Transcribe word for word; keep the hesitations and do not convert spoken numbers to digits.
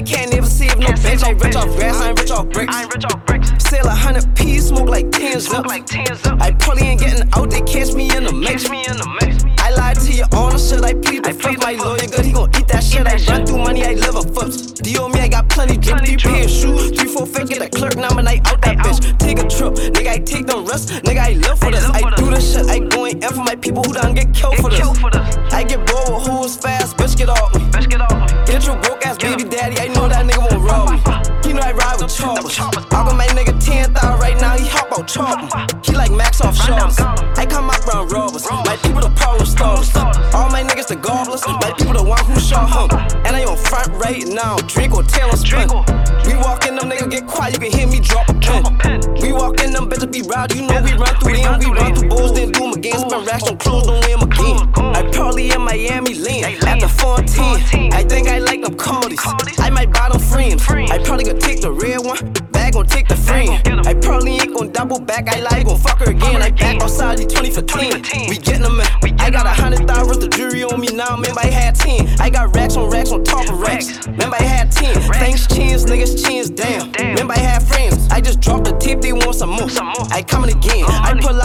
can't never save no bitch. I ain't rich off grass, I ain't rich off bricks. I ain't rich off bricks. Sell a hundred P's, smoke like ten Smoke zips. like ten zips. I probably ain't getting out, they catch me in the mix. Catch me in the mix. I lied to your honor, shit, I plead the I plead fifth. My the lawyer fifth. good, he gon' eat that shit. I that run shit. through money, I live a flips. D O me, I got plenty drip, Plenty three pair of drip. shoes, three, four, fifth, get a clerk, now I'm night out that Ay, bitch. out. Take a trip, nigga, I take them risks, nigga, I live for I this. live I for do this. this shit, I going in for my people who done get killed Get for this. killed for this. I get bored with hoes fast, bitch, get off me. Bitch, get off me. Get your broke ass Get baby him. daddy, I know that nigga won't rob me. You know I ride with choppers. choppers. I got my nigga ten thousand right now, he hop out chopping. He like max off Run down shots. Gollum. I come out round robbers. Robbers. My people the problem starters. starters. All my niggas the gobblers. My people the one who shot him. And I on front right now, Draco, Taylor, Spin. Draco. We walk in them niggas get quiet, you can hear me drop a pen. Drop a pen. We walk in them bitches be rowdy, you know we run through We them. run We through run them. through bulls, then do them again. Spend racks on clothes, don't wear them again. Clothes, I probably in Miami lean Hey, at the lean. fourteen. fourteen. I think I like them Cordis. Cordis. I might buy them frames. Frames. I probably gonna take the red one. Bag gon' take the frame. gon' get 'em. I probably ain't gon' double back. I like gon' fuck her again. I back outside the twenty fifteen. twenty fifteen. We gettin' them in. We I gettin' got a 'em in. hundred thousand worth of jewelry on me now. Remember I had ten. I got racks on racks on top of racks. Racks. Remember I had ten. Racks. Things chins, niggas chins, damn. Damn. Remember I had frames. I just dropped the tip, they want some more. Some more. I coming again. More I money. pull